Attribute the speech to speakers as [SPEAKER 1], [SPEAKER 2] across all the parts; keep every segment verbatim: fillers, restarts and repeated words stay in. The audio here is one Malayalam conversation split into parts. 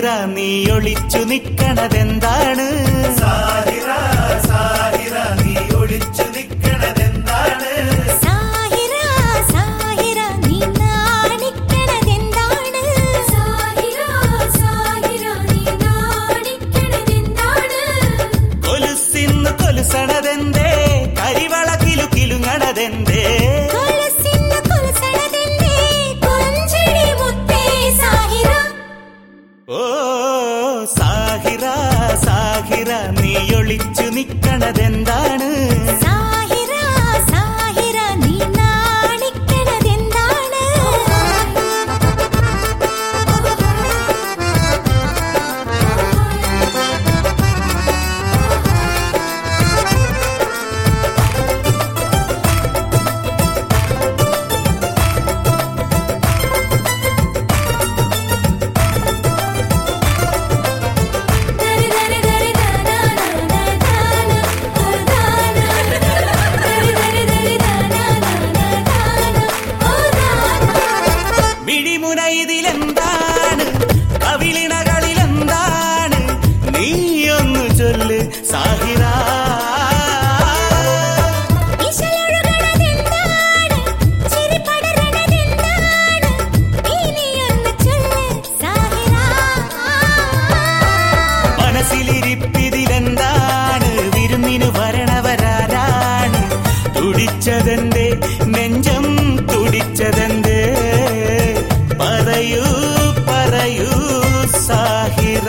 [SPEAKER 1] സാഹിറ നീ ഒളിച്ചു നിക്കണതെന്താണ്?
[SPEAKER 2] സാഹിറ സാഹിറ നീ ഒളിച്ചു നിക്കണതെന്താണ്?
[SPEAKER 3] സാഹിറ സാഹിറ നീ നാണിക്കണതെന്താണ്? സാഹിറ സാഹിറ നീ നാണിക്കണതെന്താണ്?
[SPEAKER 1] കൊലുസിന്ന് കൊലുസണതെന്തേ? കരിവള കിലു കിലുങ്ങണതെന്തേ?
[SPEAKER 3] കൊലുസിന്ന് കൊലുസണതെന്തേ? കൊഞ്ചിടി മുത്തേ സാഹിറ.
[SPEAKER 1] ഓ സാഹിറ സാഹിറ നീ ഒളിച്ചു നിക്കണതെന്താണ്?
[SPEAKER 3] സാഹിറ സാഹിറ നീ നാണിക്കണതെന്താണ്?
[SPEAKER 1] മിഴിമുനയിതിലെന്താണ്? കവിളിണകളിലെന്താണ്? നീയൊന്നു ചൊല്ല് സാഹിറ.
[SPEAKER 3] ഇശലൊഴുകണതെന്താണ്? ചിരി പടരണതെന്താണ്? ഇനിയൊന്ന് ചൊല്ല് സാഹിറ.
[SPEAKER 1] മനസ്സിലിരിപ്പിതിലെന്താണ്? വിരുന്നിനു വരണവരാരാണ്? തുടിച്ചതെന്റെ നെഞ്ചം തുടിച്ചതെന്റെ? പറയൂ പറയൂ സാഹിറ.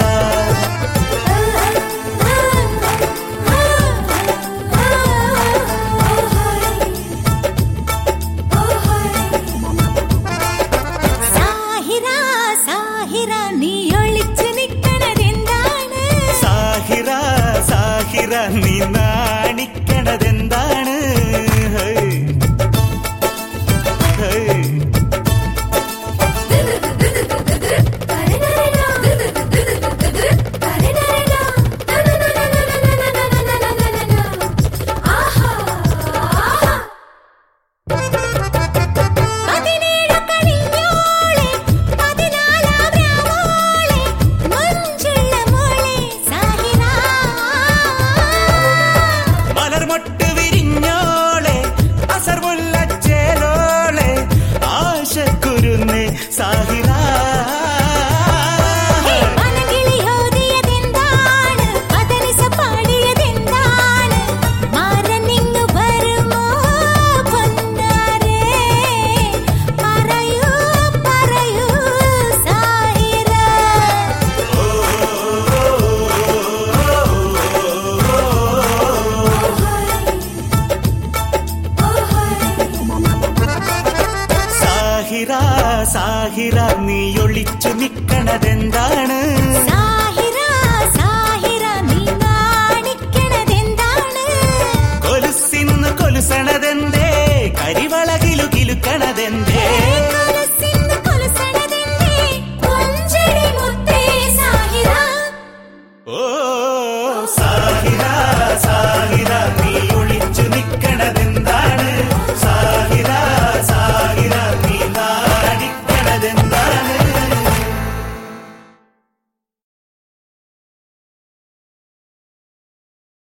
[SPEAKER 3] സാഹിറ സാഹിറ നീ ഒളിച്ചു നിക്കണതെന്താണ്?
[SPEAKER 1] സാഹിറ സാഹിറ നീ നാണിക്കണതെന്താണ്? High, high.
[SPEAKER 3] പതിനേഴു കഴിഞ്ഞോളെ പതിനാലാം രാവോളെ മഞ്ചുള്ള മോളെ സാഹിറ.
[SPEAKER 1] മലർമൊട്ട് വിരിഞ്ഞോളെ അസർമുല്ലച്ചേലോളെ ആശക്കുരുന്ന് സാഹിറ.
[SPEAKER 3] മനകിളിയോതിയതെന്താണ്? പദനിസ പാടിയതെന്താണ്? മാരനിങ്ങു വരുമോ പൊന്നാരേ? പറയൂ പറയൂ സാഹിറ.
[SPEAKER 1] സാഹിറ സാഹിറ നീ ഒളിച്ചു നിക്കണതെന്താണ്?
[SPEAKER 3] സാഹിറ സാഹിറ നീ നാണിക്കണതെന്താണ്?
[SPEAKER 1] കൊലുസിന്ന് കൊലുസണതെന്തേ? കരിവള കിലു കിലുക്കണതെന്തേ?
[SPEAKER 3] കൊലുസിന്ന് കൊലുസണതെന്തേ? കൊഞ്ചിടി മുത്തേ സാഹിറ.
[SPEAKER 1] ഓ സാഹിറ